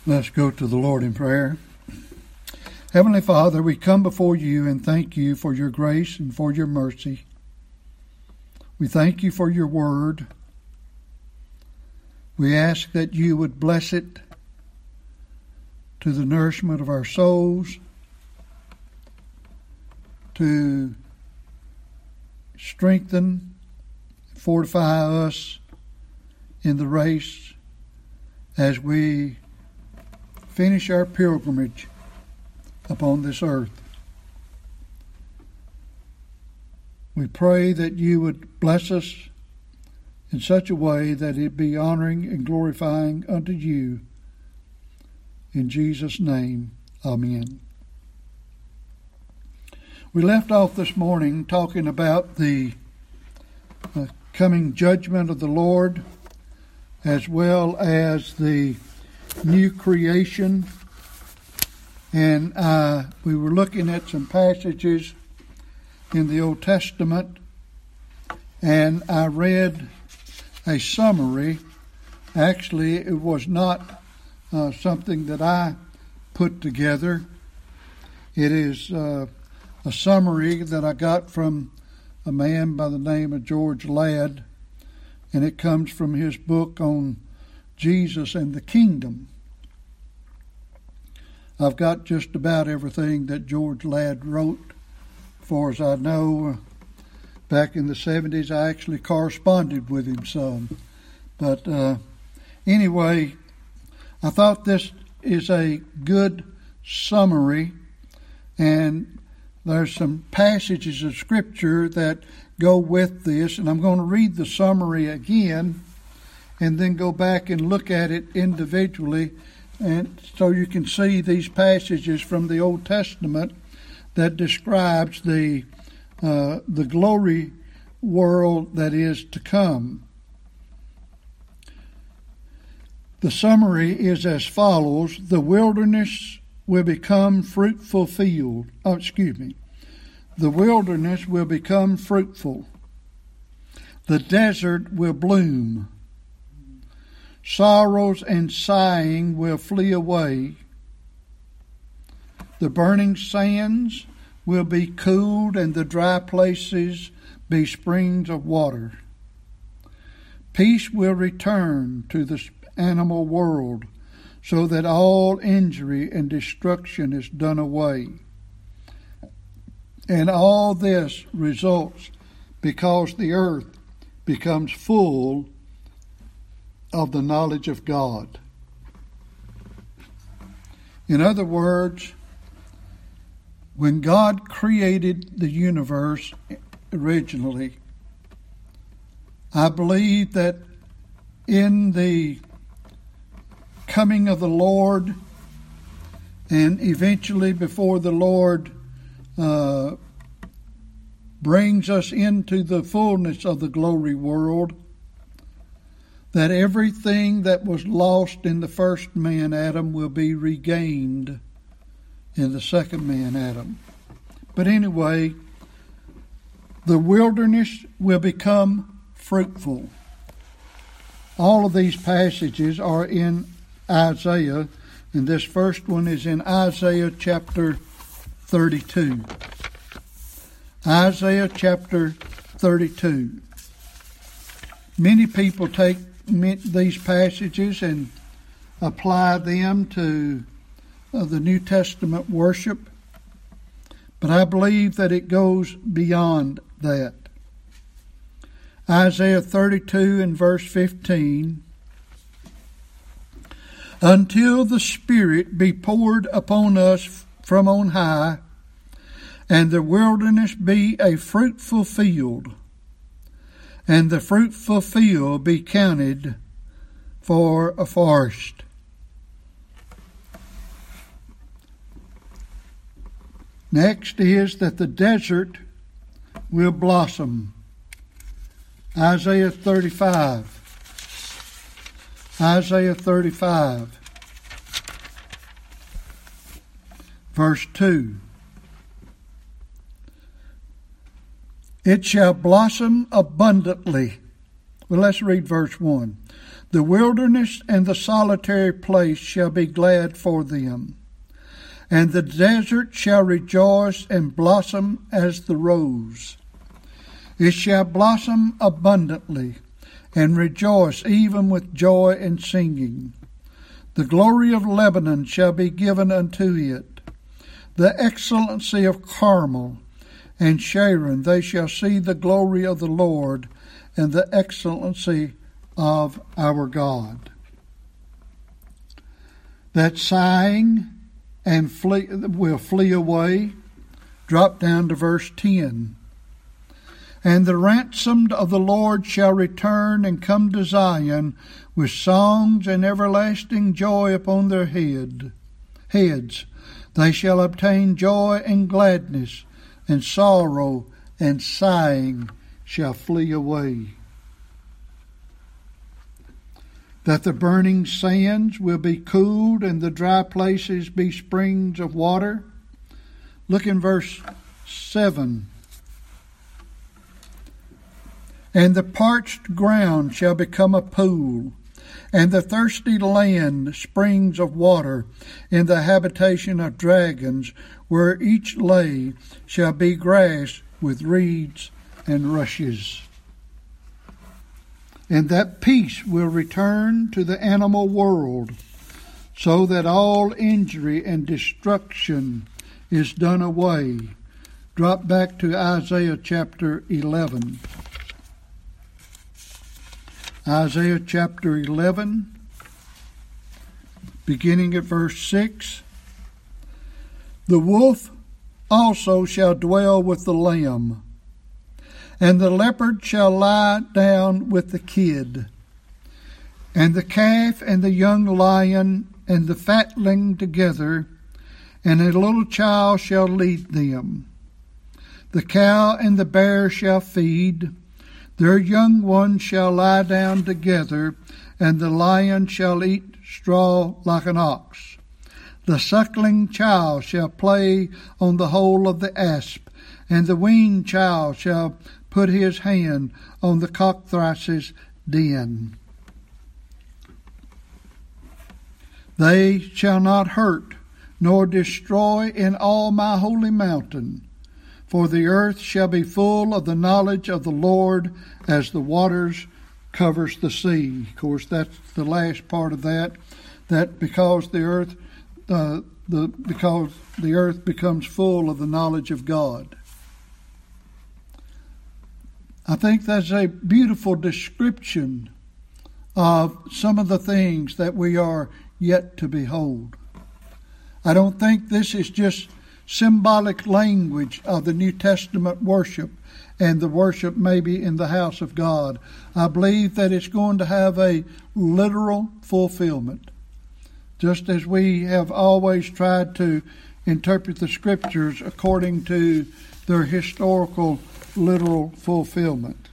Let's go to the Lord in prayer. Heavenly Father, we come before you and thank you for your grace and for your mercy. We thank you for your word. We ask that you would bless it to the nourishment of our souls, to strengthen, fortify us in the race as we finish our pilgrimage upon this earth. We pray that you would bless us in such a way that it be honoring and glorifying unto you. In Jesus' name, amen. We left off this morning talking about the coming judgment of the Lord, as well as the new creation. And we were looking at some passages in the Old Testament, and I read a summary. Actually, it was not something that I put together. It is a summary that I got from a man by the name of George Ladd, and it comes from his book on Jesus and the Kingdom. I've got just about everything that George Ladd wrote. As far as I know, back in the 70s, I actually corresponded with him some. But anyway, I thought this is a good summary, and there's some passages of Scripture that go with this, and I'm going to read the summary again and then go back and look at it individually, and so you can see these passages from the Old Testament that describes the glory world that is to come. The summary is as follows: the wilderness will become fruitful field. The wilderness will become fruitful. The desert will bloom. Sorrows and sighing will flee away. The burning sands will be cooled, and the dry places be springs of water. Peace will return to the animal world, so that all injury and destruction is done away. And all this results because the earth becomes full of the knowledge of God. In other words, when God created the universe originally, I believe that in the coming of the Lord, and eventually before the Lord brings us into the fullness of the glory world, that everything that was lost in the first man, Adam, will be regained in the second man, Adam. But anyway, the wilderness will become fruitful. All of these passages are in Isaiah, and this first one is in Isaiah chapter 32. Isaiah chapter 32. Many people take these passages and apply them to the New Testament worship, but I believe that it goes beyond that. Isaiah 32 and verse 15. Until the Spirit be poured upon us from on high, and the wilderness be a fruitful field, and the fruitful field be counted for a forest. Next is that the desert will blossom. Isaiah 35. Isaiah 35, verse 2. It shall blossom abundantly. Well, let's read verse 1. The wilderness and the solitary place shall be glad for them, and the desert shall rejoice and blossom as the rose. It shall blossom abundantly, and rejoice even with joy and singing. The glory of Lebanon shall be given unto it, the excellency of Carmel and Sharon. They shall see the glory of the Lord and the excellency of our God. That sighing and will flee away. Drop down to verse 10. And the ransomed of the Lord shall return and come to Zion with songs and everlasting joy upon their heads. They shall obtain joy and gladness, and sorrow and sighing shall flee away. That the burning sands will be cooled and the dry places be springs of water. Look in verse 7. And the parched ground shall become a pool, and the thirsty land springs of water. In the habitation of dragons, where each lay, shall be grass with reeds and rushes. And that peace will return to the animal world, so that all injury and destruction is done away. Drop back to Isaiah chapter 11. Isaiah chapter 11, beginning at verse 6. The wolf also shall dwell with the lamb, and the leopard shall lie down with the kid, and the calf and the young lion and the fatling together, and a little child shall lead them. The cow and the bear shall feed, their young ones shall lie down together, and the lion shall eat straw like an ox. The suckling child shall play on the hole of the asp, and the weaned child shall put his hand on the cockatrice's den. They shall not hurt nor destroy in all my holy mountain, for the earth shall be full of the knowledge of the Lord as the waters covers the sea. Of course, that's the last part of that. That because the earth becomes full of the knowledge of God. I think that's a beautiful description of some of the things that we are yet to behold. I don't think this is just symbolic language of the New Testament worship and the worship maybe in the house of God. I believe that it's going to have a literal fulfillment, just as we have always tried to interpret the Scriptures according to their historical literal fulfillment.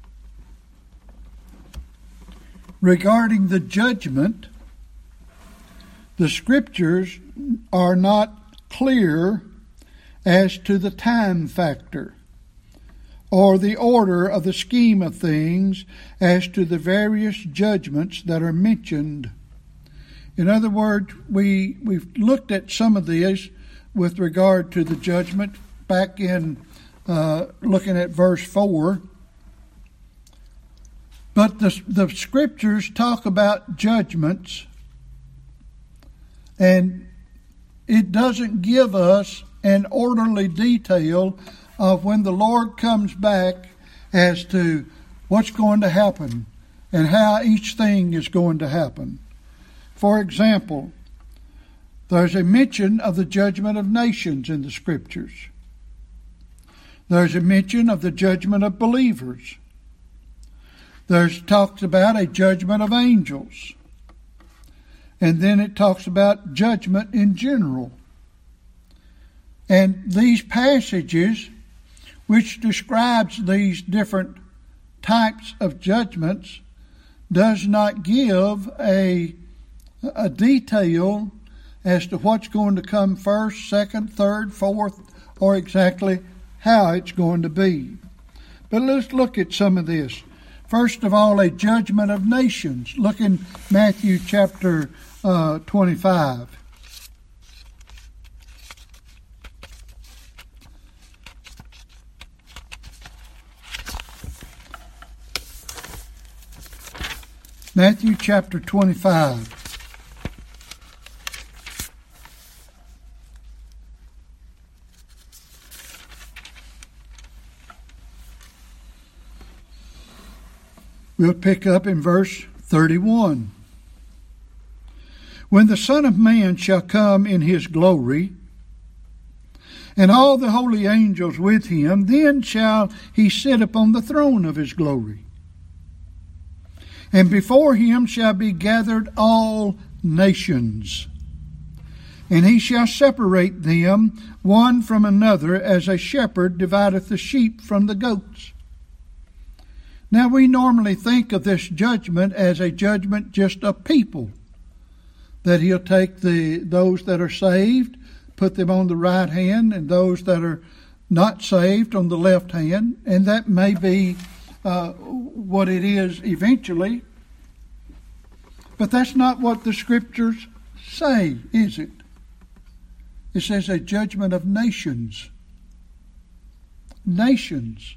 Regarding the judgment, the Scriptures are not clear as to the time factor or the order of the scheme of things as to the various judgments that are mentioned. In other words, we've looked at some of these with regard to the judgment back in looking at verse 4. But the Scriptures talk about judgments, and it doesn't give us an orderly detail of when the Lord comes back as to what's going to happen and how each thing is going to happen. For example, there's a mention of the judgment of nations in the Scriptures. There's a mention of the judgment of believers. There's talks about a judgment of angels. And then it talks about judgment in general. And these passages, which describes these different types of judgments, does not give a detail as to what's going to come first, second, third, fourth, or exactly how it's going to be. But let's look at some of this. first of all, a judgment of nations. Look in Matthew chapter 25. Matthew chapter 25. We'll pick up in verse 31. When the Son of Man shall come in his glory, and all the holy angels with him, then shall he sit upon the throne of his glory. And before him shall be gathered all nations. And he shall separate them one from another, as a shepherd divideth the sheep from the goats. Now we normally think of this judgment as a judgment just of people. That he'll take those that are saved, put them on the right hand, and those that are not saved on the left hand. And that may be what it is eventually. But that's not what the Scriptures say, is it? It says a judgment of nations. Nations.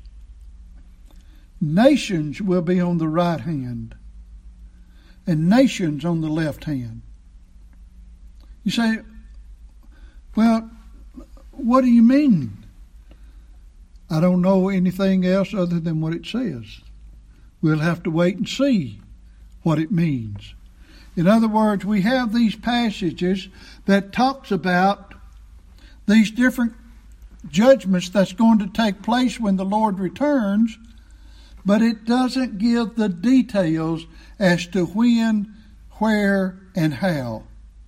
Nations will be on the right hand, and nations on the left hand. You say, well, what do you mean? I don't know anything else other than what it says. We'll have to wait and see what it means. In other words, we have these passages that talks about these different judgments that's going to take place when the Lord returns, but it doesn't give the details as to when, where, and how.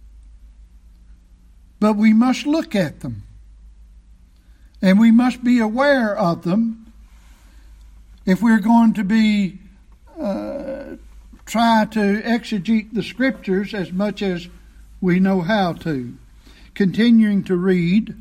But we must look at them. And we must be aware of them if we're going to be try to exegete the Scriptures as much as we know how to. Continuing to read.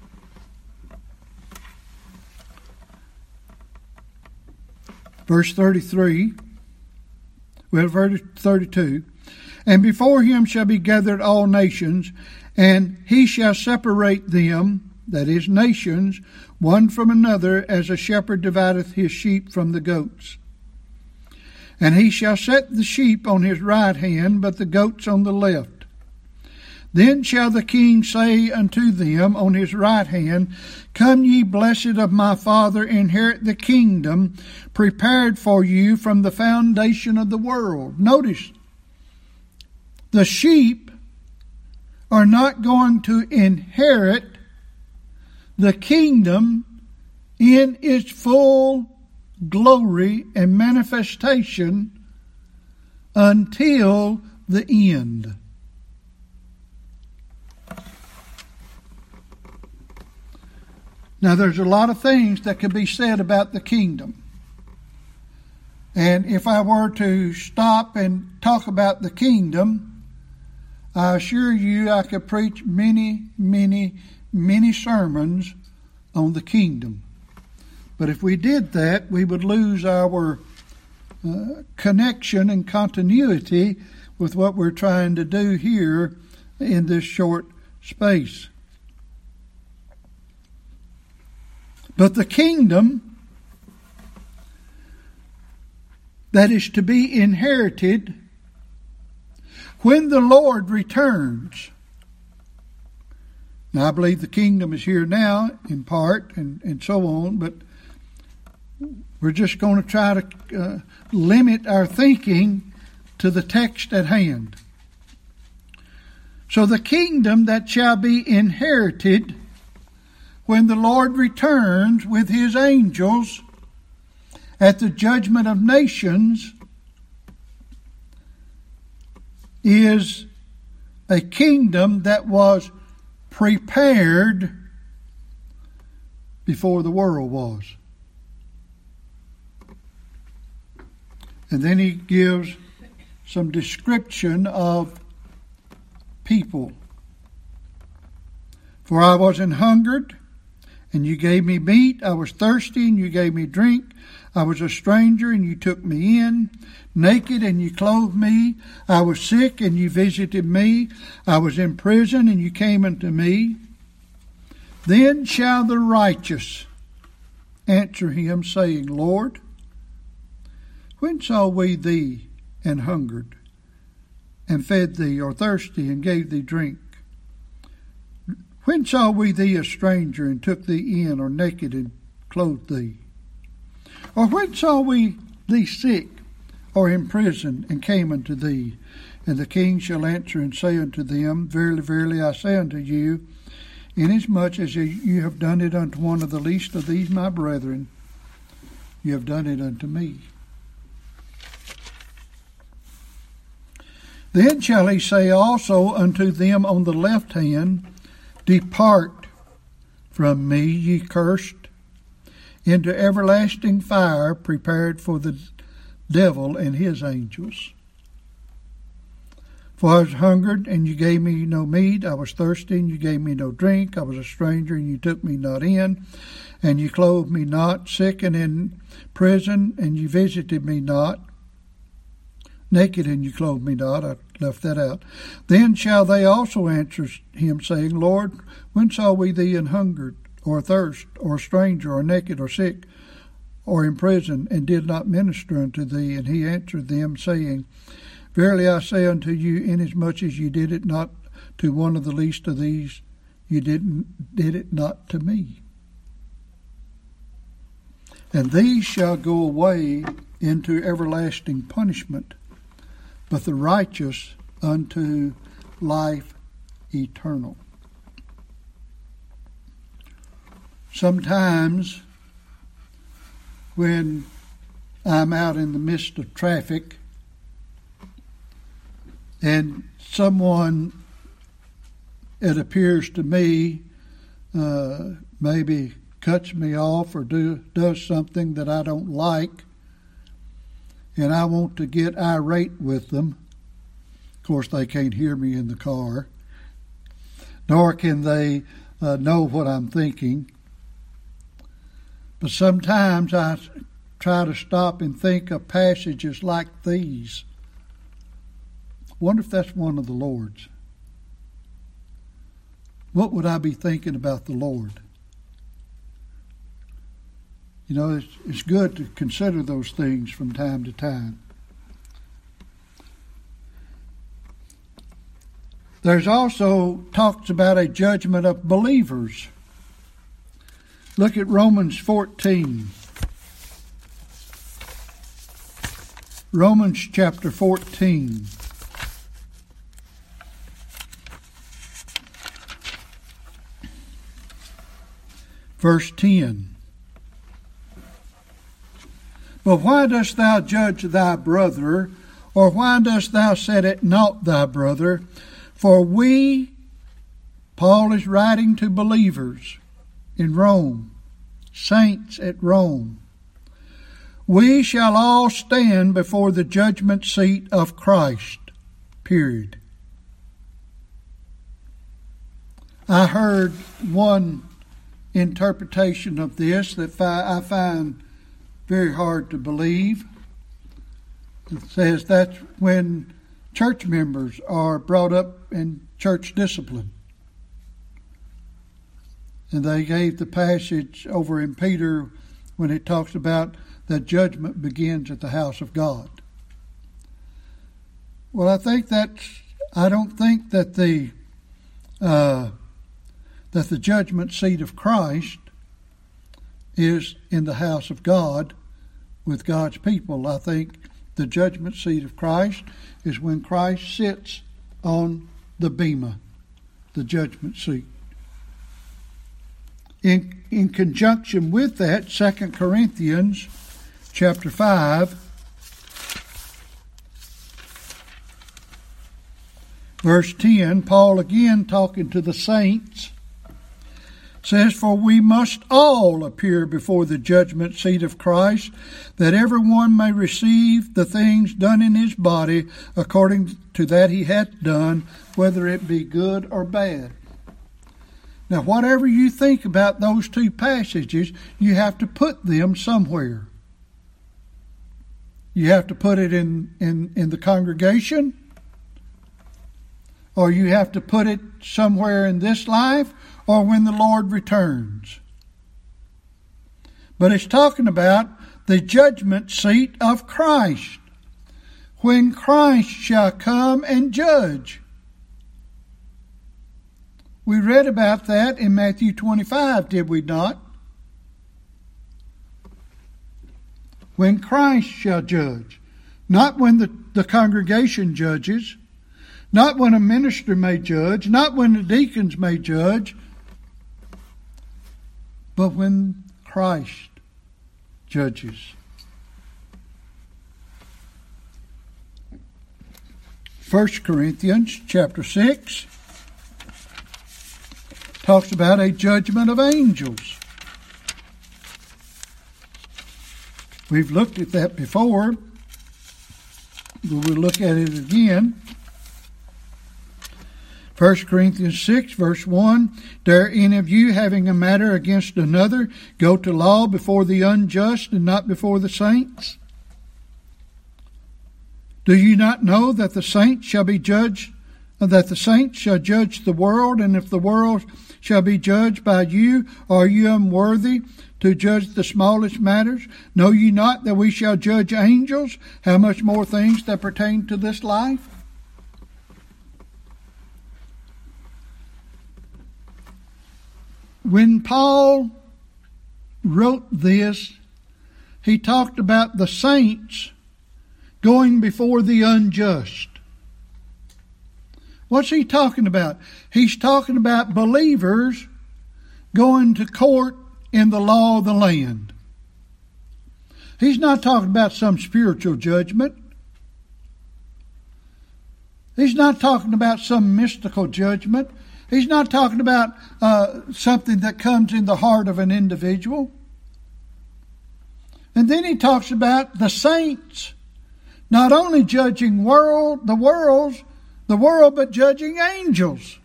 Verse 33, verse 32, and before him shall be gathered all nations, and he shall separate them, that is, nations, one from another, as a shepherd divideth his sheep from the goats. And he shall set the sheep on his right hand, but the goats on the left. Then shall the king say unto them on his right hand, Come ye blessed of my Father, inherit the kingdom prepared for you from the foundation of the world. Notice, the sheep are not going to inherit the kingdom in its full glory and manifestation until the end. Now, there's a lot of things that could be said about the kingdom. And if I were to stop and talk about the kingdom, I assure you I could preach many, many, many sermons on the kingdom. But if we did that, we would lose our connection and continuity with what we're trying to do here in this short space. But the kingdom that is to be inherited when the Lord returns. Now, I believe the kingdom is here now, in part, and so on, but we're just going to try to limit our thinking to the text at hand. So the kingdom that shall be inherited when the Lord returns with his angels at the judgment of nations is a kingdom that was prepared before the world was. And then he gives some description of people. For I was an hungered, and you gave me meat. I was thirsty, and you gave me drink. I was a stranger, and you took me in. Naked, and you clothed me. I was sick, and you visited me. I was in prison, and you came unto me. Then shall the righteous answer him, saying, Lord, when saw we thee and hungered, and fed thee, or thirsty, and gave thee drink? When saw we thee a stranger, and took thee in, or naked, and clothed thee? Or when saw we thee sick, or in prison, and came unto thee? And the king shall answer and say unto them, Verily, verily, I say unto you, inasmuch as you have done it unto one of the least of these my brethren, you have done it unto me. Then shall he say also unto them on the left hand, Depart from me, ye cursed, into everlasting fire prepared for the devil and his angels. For I was hungered, and you gave me no meat. I was thirsty, and you gave me no drink. I was a stranger, and you took me not in. And you clothed me not. Sick and in prison, and you visited me not. Naked, and you clothed me not. I left that out. Then shall they also answer him, saying, Lord, when saw we thee an hungered, or thirst, or a stranger, or naked, or sick, or in prison, and did not minister unto thee? And he answered them, saying, Verily I say unto you, inasmuch as you did it not to one of the least of these, you did it not to me. And these shall go away into everlasting punishment, but the righteous unto life eternal. Sometimes when I'm out in the midst of traffic and someone, it appears to me, maybe cuts me off or does something that I don't like, and I want to get irate with them. Of course, they can't hear me in the car, nor can they know what I'm thinking. But sometimes I try to stop and think of passages like these. Wonder if that's one of the Lord's. What would I be thinking about the Lord? You know, it's good to consider those things from time to time. There's also talks about a judgment of believers. Look at Romans 14. Romans chapter 14. Verse 10. But why dost thou judge thy brother, or why dost thou set at naught thy brother? For we, Paul is writing to believers in Rome, saints at Rome, we shall all stand before the judgment seat of Christ, period. I heard one interpretation of this that I find very hard to believe. It says that's when church members are brought up in church discipline. And they gave the passage over in Peter when it talks about that judgment begins at the house of God. Well, I don't think that the judgment seat of Christ is in the house of God with God's people. I think the judgment seat of Christ is when Christ sits on the bema, the judgment seat. In conjunction with that, 2 Corinthians chapter 5, verse 10, Paul again talking to the saints, says, For we must all appear before the judgment seat of Christ, that every one may receive the things done in his body according to that he hath done, whether it be good or bad. Now, whatever you think about those two passages, you have to put them somewhere. You have to put it in the congregation, or you have to put it somewhere in this life, or when the Lord returns. But it's talking about the judgment seat of Christ, when Christ shall come and judge. We read about that in Matthew 25, did we not? When Christ shall judge. Not when the congregation judges, not when a minister may judge, not when the deacons may judge, but when Christ judges. 1 Corinthians chapter 6 talks about a judgment of angels. We've looked at that before, but we'll look at it again. 1 Corinthians 6, verse 1, Dare any of you, having a matter against another, go to law before the unjust and not before the saints? Do you not know that the saints shall be judged, that the saints shall judge the world, and if the world shall be judged by you, are you unworthy to judge the smallest matters? Know ye not that we shall judge angels? How much more things that pertain to this life? When Paul wrote this, he talked about the saints going before the unjust. What's he talking about? He's talking about believers going to court in the law of the land. He's not talking about some spiritual judgment. He's not talking about some mystical judgment. He's not talking about something that comes in the heart of an individual. And then he talks about the saints not only judging the world, but judging angels.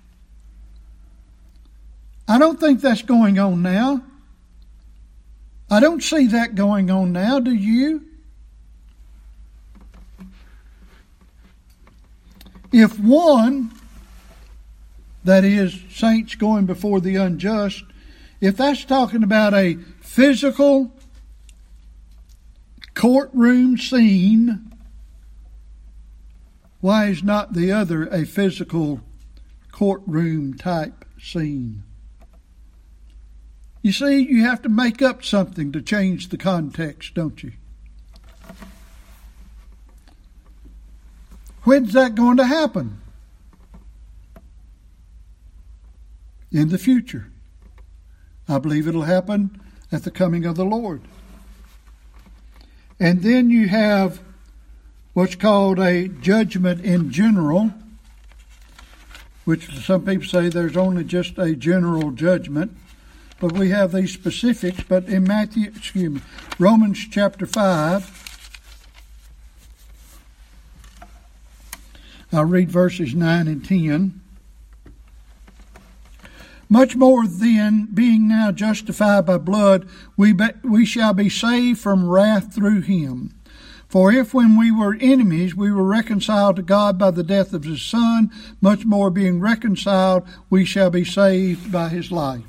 I don't think that's going on now. I don't see that going on now, do you? If one, that is, saints going before the unjust, if that's talking about a physical courtroom scene, why is not the other a physical courtroom type scene? You see, you have to make up something to change the context, don't you? When's that going to happen? In the future. I believe it'll happen at the coming of the Lord. And then you have what's called a judgment in general, which some people say there's only just a general judgment. But we have these specifics. But in Romans chapter 5, I'll read verses 9 and 10. Much more then, being now justified by blood, we shall be saved from wrath through him. For if when we were enemies, we were reconciled to God by the death of his Son, much more being reconciled, we shall be saved by his life.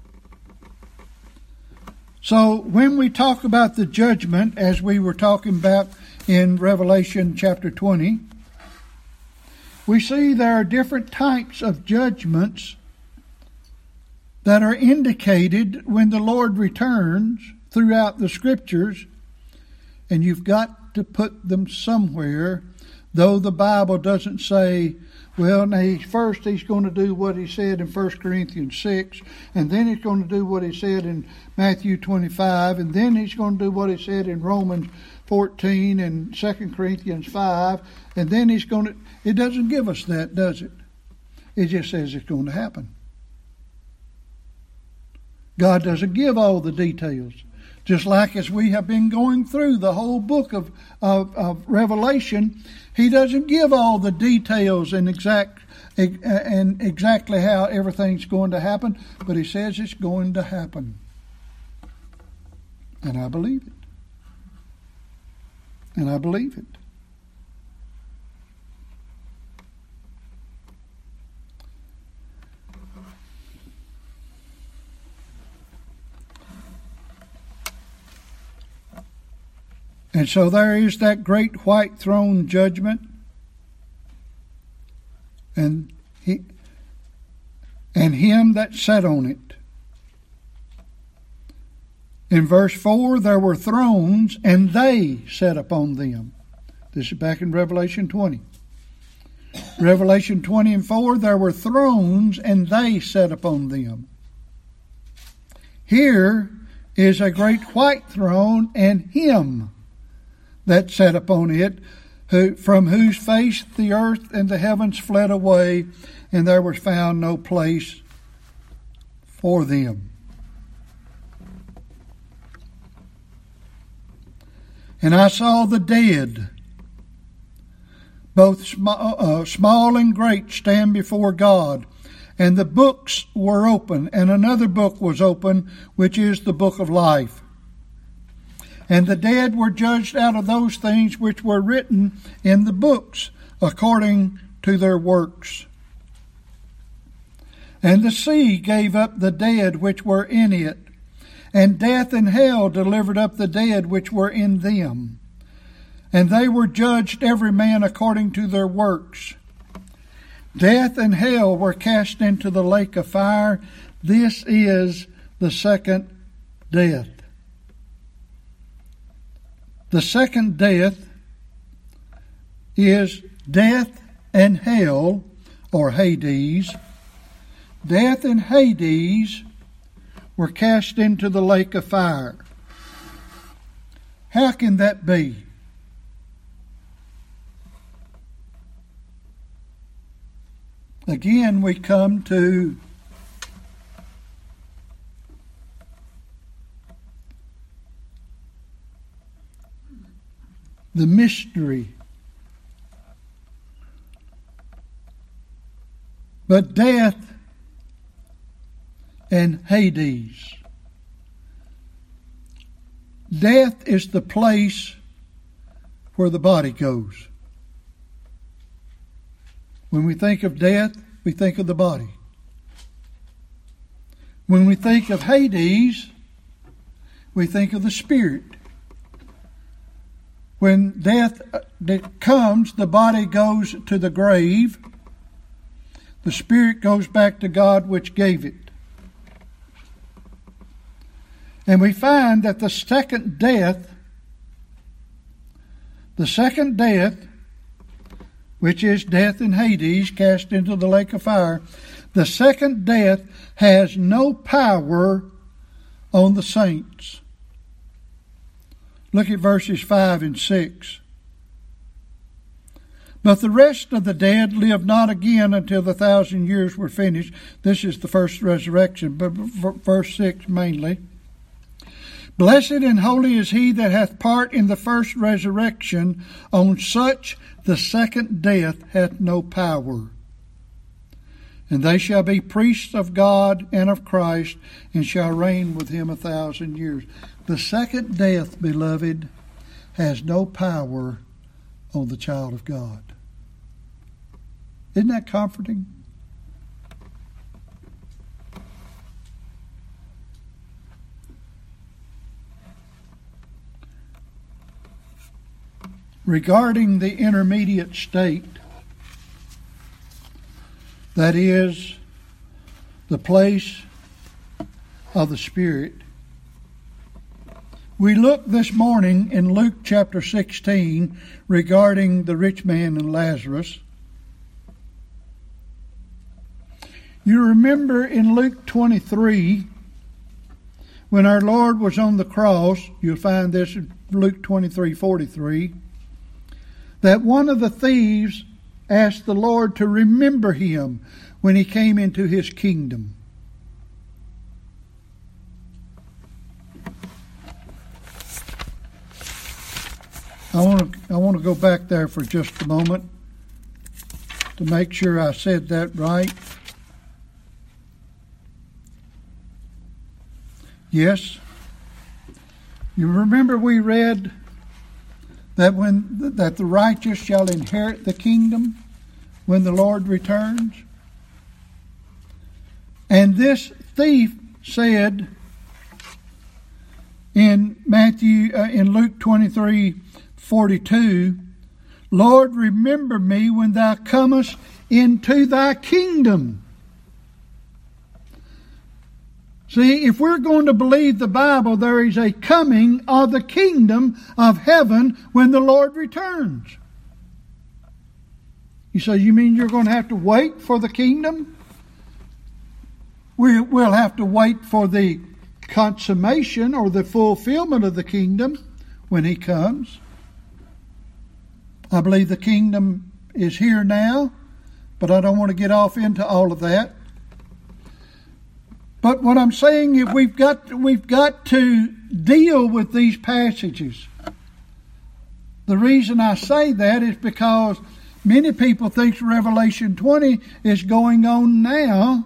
So when we talk about the judgment, as we were talking about in Revelation chapter 20, we see there are different types of judgments that are indicated when the Lord returns throughout the Scriptures, and you've got to put them somewhere, though the Bible doesn't say, well, now first he's going to do what he said in 1 Corinthians 6, and then he's going to do what he said in Matthew 25, and then he's going to do what he said in Romans 14 and 2 Corinthians 5, and then he's going to... It doesn't give us that, does it? It just says it's going to happen. God doesn't give all the details. Just like as we have been going through the whole book of Revelation, he doesn't give all the details and exact and exactly how everything's going to happen, but He says it's going to happen. And I believe it. And I believe it. And so there is that great white throne judgment. And him that sat on it. In verse 4, there were thrones, and they sat upon them. This is back in Revelation 20. Revelation 20 and 4, there were thrones, and they sat upon them. Here is a great white throne, and Him that sat upon it, from whose face the earth and the heavens fled away, and there was found no place for them. And I saw the dead, both small and great, stand before God. And the books were open, and another book was open, which is the book of life. And the dead were judged out of those things which were written in the books, according to their works. And the sea gave up the dead which were in it, and death and hell delivered up the dead which were in them. And they were judged every man according to their works. Death and hell were cast into the lake of fire. This is the second death. The second death is death and hell, or Hades. Death and Hades were cast into the lake of fire. How can that be? Again, we come to the mystery. But death and Hades. Death is the place where the body goes. When we think of death, we think of the body. When we think of Hades, we think of the spirit. When death comes, the body goes to the grave. The spirit goes back to God which gave it. And we find that the second death, which is death in Hades, cast into the lake of fire, the second death has no power on the saints. Look at verses 5 and 6. But the rest of the dead live not again until the 1,000 years were finished. This is the first resurrection, but verse 6 mainly. Blessed and holy is he that hath part in the first resurrection. On such the second death hath no power. And they shall be priests of God and of Christ, and shall reign with him 1,000 years. The second death, beloved, has no power on the child of God. Isn't that comforting? Regarding the intermediate state, that is the place of the Spirit, we looked this morning in Luke chapter 16 regarding the rich man and Lazarus. You remember in Luke 23, when our Lord was on the cross, you'll find this in Luke 23:43, that one of the thieves asked the Lord to remember him when he came into his kingdom. I want to go back there for just a moment. to make sure I said that right. Yes. You remember we read that the righteous shall inherit the kingdom when the Lord returns? And this thief said in Luke 23:42, Lord, remember me when thou comest into thy kingdom. See, if we're going to believe the Bible, there is a coming of the kingdom of heaven when the Lord returns. You say, you mean you're going to have to wait for the kingdom? We'll have to wait for the consummation or the fulfillment of the kingdom when He comes. I believe the kingdom is here now, but I don't want to get off into all of that. But what I'm saying is we've got to deal with these passages. The reason I say that is because many people think Revelation 20 is going on now.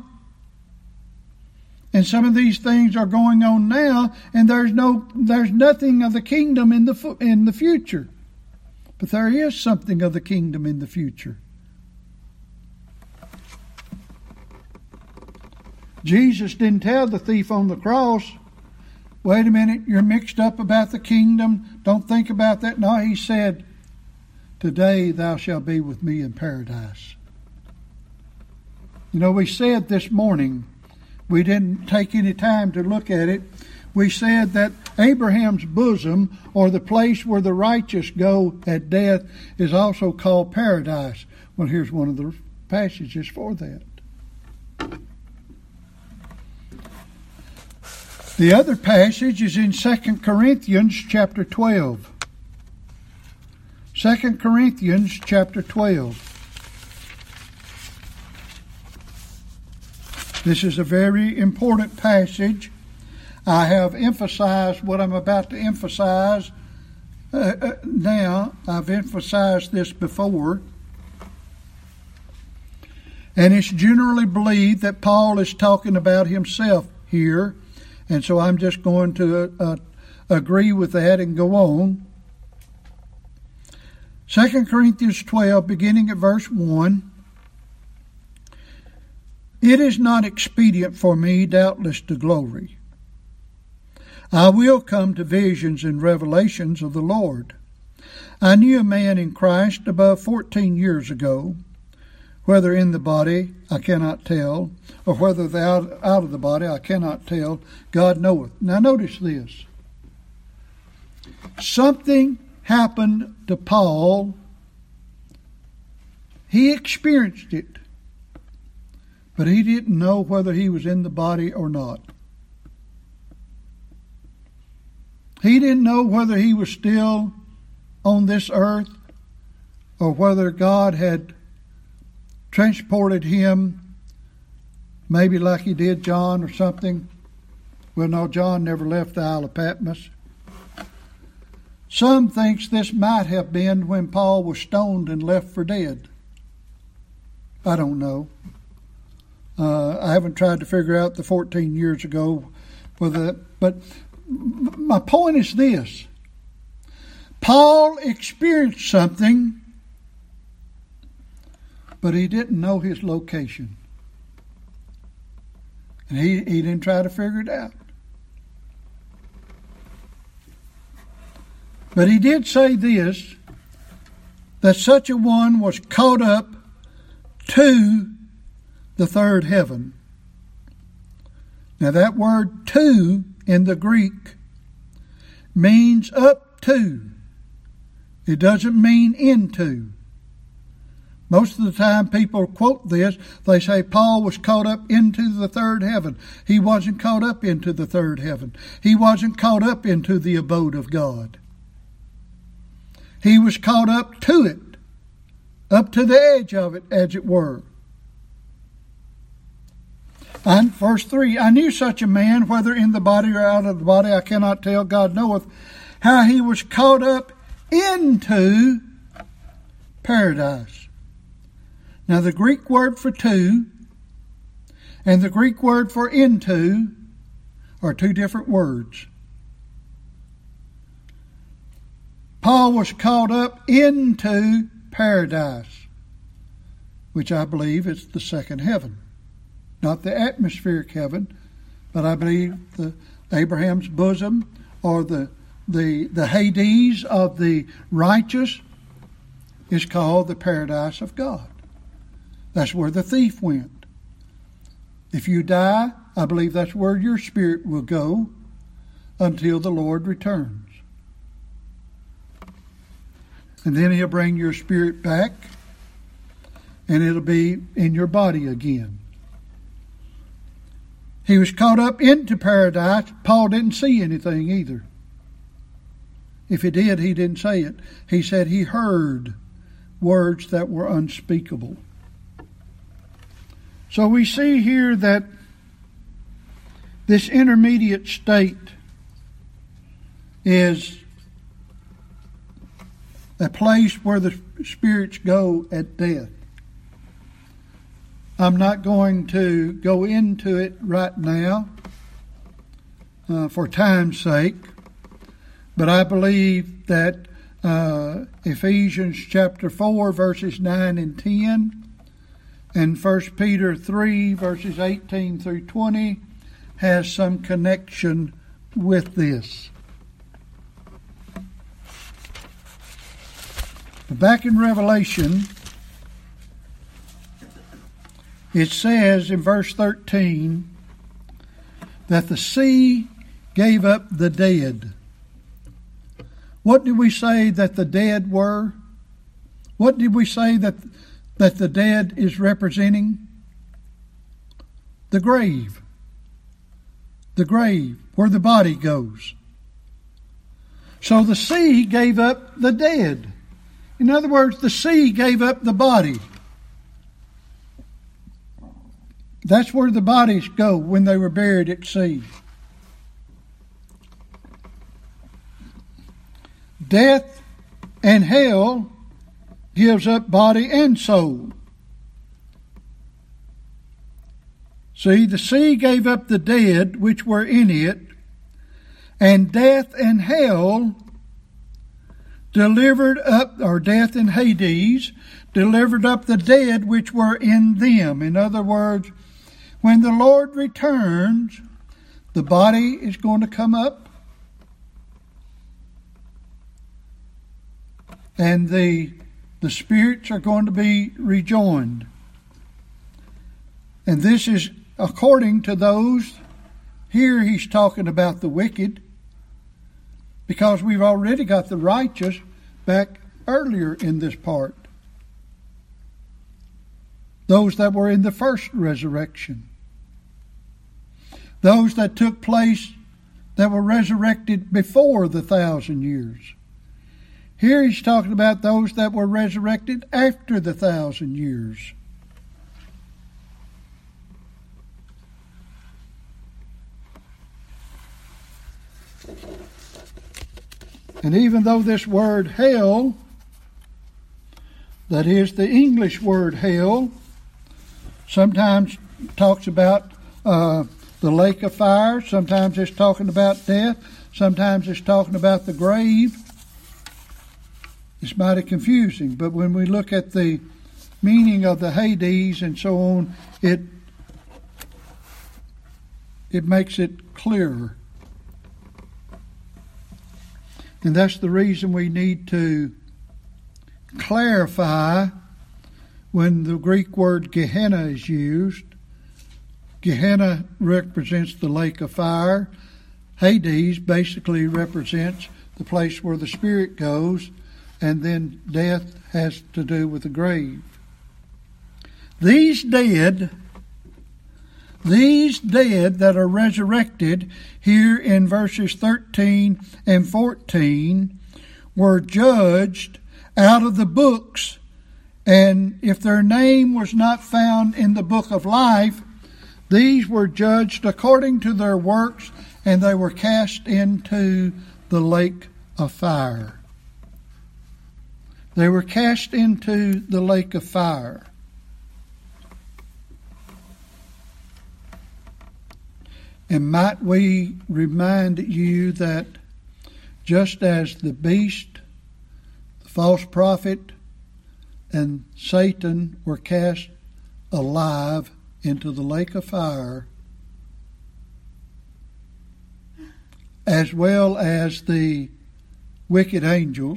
And some of these things are going on now, and there's nothing of the kingdom in the future. But there is something of the kingdom in the future. Jesus didn't tell the thief on the cross, wait a minute, you're mixed up about the kingdom, don't think about that. No, He said, today thou shalt be with me in paradise. You know, we said this morning, we didn't take any time to look at it, we said that Abraham's bosom, or the place where the righteous go at death, is also called paradise. Well, here's one of the passages for that. The other passage is in 2 Corinthians chapter 12. 2 Corinthians chapter 12. This is a very important passage. I have emphasized what I'm about to emphasize now. I've emphasized this before. And it's generally believed that Paul is talking about himself here. And so I'm just going to agree with that and go on. 2 Corinthians 12, beginning at verse 1. It is not expedient for me, doubtless, to glory. I will come to visions and revelations of the Lord. I knew a man in Christ above 14 years ago, whether in the body, I cannot tell, or whether out of the body, I cannot tell. God knoweth. Now notice this. Something happened to Paul. He experienced it, but he didn't know whether he was in the body or not. He didn't know whether he was still on this earth or whether God had transported him, maybe like He did John or something. Well, no, John never left the Isle of Patmos. Some thinks this might have been when Paul was stoned and left for dead. I don't know. I haven't tried to figure out the 14 years ago with that. But my point is this. Paul experienced something, but he didn't know his location. And he didn't try to figure it out. But he did say this, that such a one was caught up to the third heaven. Now that word to in the Greek means up to. It doesn't mean into. Most of the time people quote this, they say Paul was caught up into the third heaven. He wasn't caught up into the third heaven. He wasn't caught up into the abode of God. He was caught up to it, up to the edge of it, as it were. And verse 3, I knew such a man, whether in the body or out of the body, I cannot tell, God knoweth, how he was caught up into paradise. Now the Greek word for two and the Greek word for into are two different words. Paul was caught up into paradise, which I believe is the second heaven. Not the atmospheric heaven, but I believe the Abraham's bosom, or the Hades of the righteous, is called the paradise of God. That's where the thief went. If you die, I believe that's where your spirit will go until the Lord returns. And then He'll bring your spirit back, and it'll be in your body again. He was caught up into paradise. Paul didn't see anything either. If he did, he didn't say it. He said he heard words that were unspeakable. So we see here that this intermediate state is a place where the spirits go at death. I'm not going to go into it right now for time's sake, but I believe that Ephesians chapter 4 verses 9 and 10 and 1 Peter 3 verses 18 through 20 has some connection with this. Back in Revelation, it says in verse 13 that the sea gave up the dead. What did we say that the dead were? What did we say that the dead is representing? The grave. The grave, where the body goes. So the sea gave up the dead. In other words, the sea gave up the body. That's where the bodies go when they were buried at sea. Death and hell gives up body and soul. See, the sea gave up the dead which were in it, and death and hell delivered up, or death and Hades delivered up the dead which were in them. In other words, when the Lord returns, the body is going to come up, and the spirits are going to be rejoined. And this is according to those. Here he's talking about the wicked, because we've already got the righteous back earlier in this part. Those that were in the first resurrection. Those that took place that were resurrected before the 1,000 years. Here he's talking about those that were resurrected after the 1,000 years. And even though this word hell, that is the English word hell, sometimes talks about the lake of fire, sometimes it's talking about death, sometimes it's talking about the grave. It's mighty confusing, but when we look at the meaning of the Hades and so on, it makes it clearer. And that's the reason we need to clarify when the Greek word Gehenna is used. Gehenna represents the lake of fire. Hades basically represents the place where the spirit goes, and then death has to do with the grave. These dead that are resurrected here in verses 13 and 14 were judged out of the books, and if their name was not found in the book of life, these were judged according to their works, and they were cast into the lake of fire. They were cast into the lake of fire. And might we remind you that just as the beast, the false prophet, and Satan were cast alive into the lake of fire, as well as the wicked angels,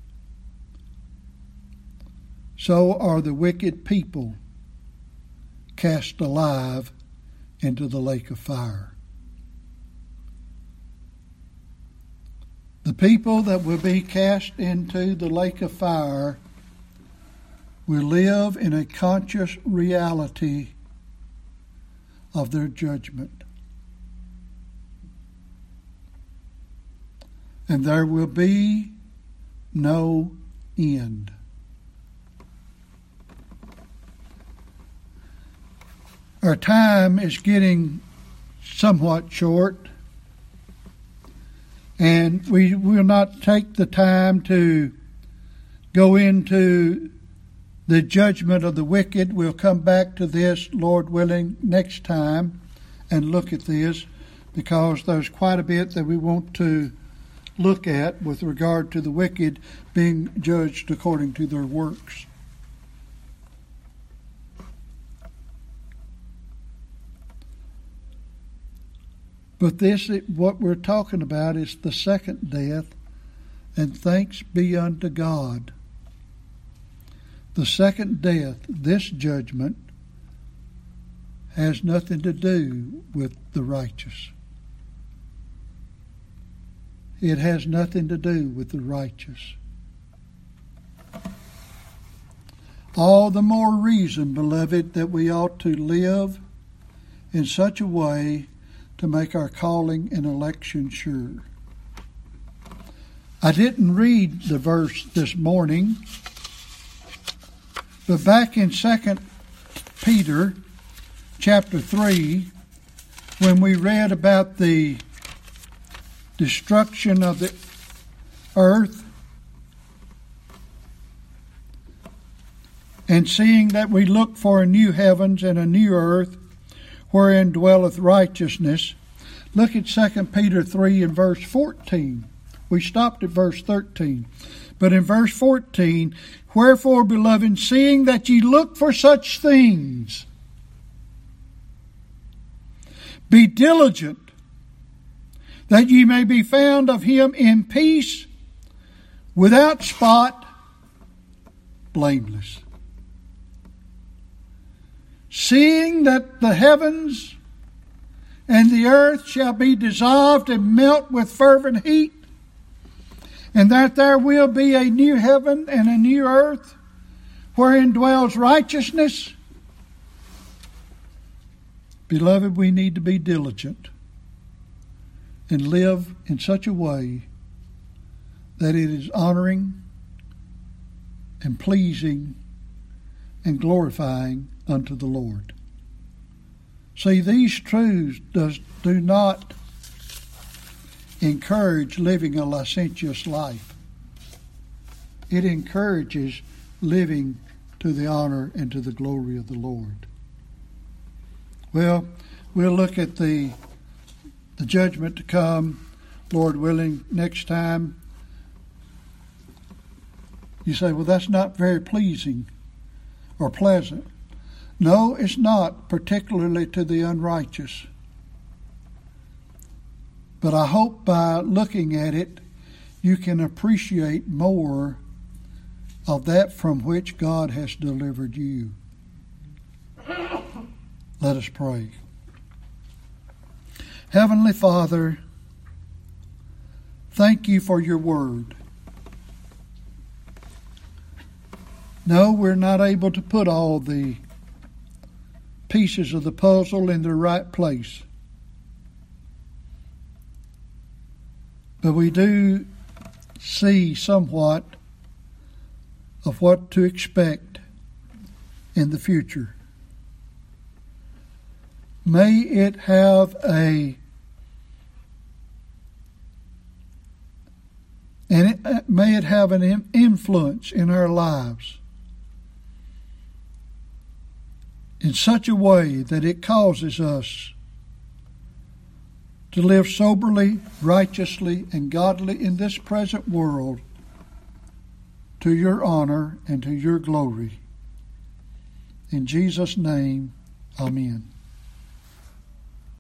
so are the wicked people cast alive into the lake of fire. The people that will be cast into the lake of fire will live in a conscious reality of their judgment. And there will be no end. Our time is getting somewhat short, and we will not take the time to go into the judgment of the wicked. We'll come back to this, Lord willing, next time and look at this, because there's quite a bit that we want to look at with regard to the wicked being judged according to their works. But this, what we're talking about, is the second death, and thanks be unto God. The second death, this judgment, has nothing to do with the righteous. It has nothing to do with the righteous. All the more reason, beloved, that we ought to live in such a way to make our calling and election sure. I didn't read the verse this morning, but back in 2 Peter chapter 3, when we read about the destruction of the earth, and seeing that we look for a new heavens and a new earth wherein dwelleth righteousness. Look at 2 Peter 3 and verse 14. We stopped at verse 13. But in verse 14, wherefore, beloved, seeing that ye look for such things, be diligent, that ye may be found of him in peace, without spot, blameless. Seeing that the heavens and the earth shall be dissolved and melt with fervent heat, and that there will be a new heaven and a new earth wherein dwells righteousness. Beloved, we need to be diligent and live in such a way that it is honoring and pleasing and glorifying unto the Lord. See, these truths do not encourage living a licentious life. It encourages living to the honor and to the glory of the Lord. Well, we'll look at the judgment to come, Lord willing, next time. You say, well, that's not very pleasing or pleasant. No, it's not, particularly to the unrighteous. But I hope by looking at it, you can appreciate more of that from which God has delivered you. Let us pray. Heavenly Father, thank you for your word. No, we're not able to put all the pieces of the puzzle in their right place. But we do see somewhat of what to expect in the future. May it have an influence in our lives in such a way that it causes us to live soberly, righteously, and godly in this present world to your honor and to your glory. In Jesus' name, amen.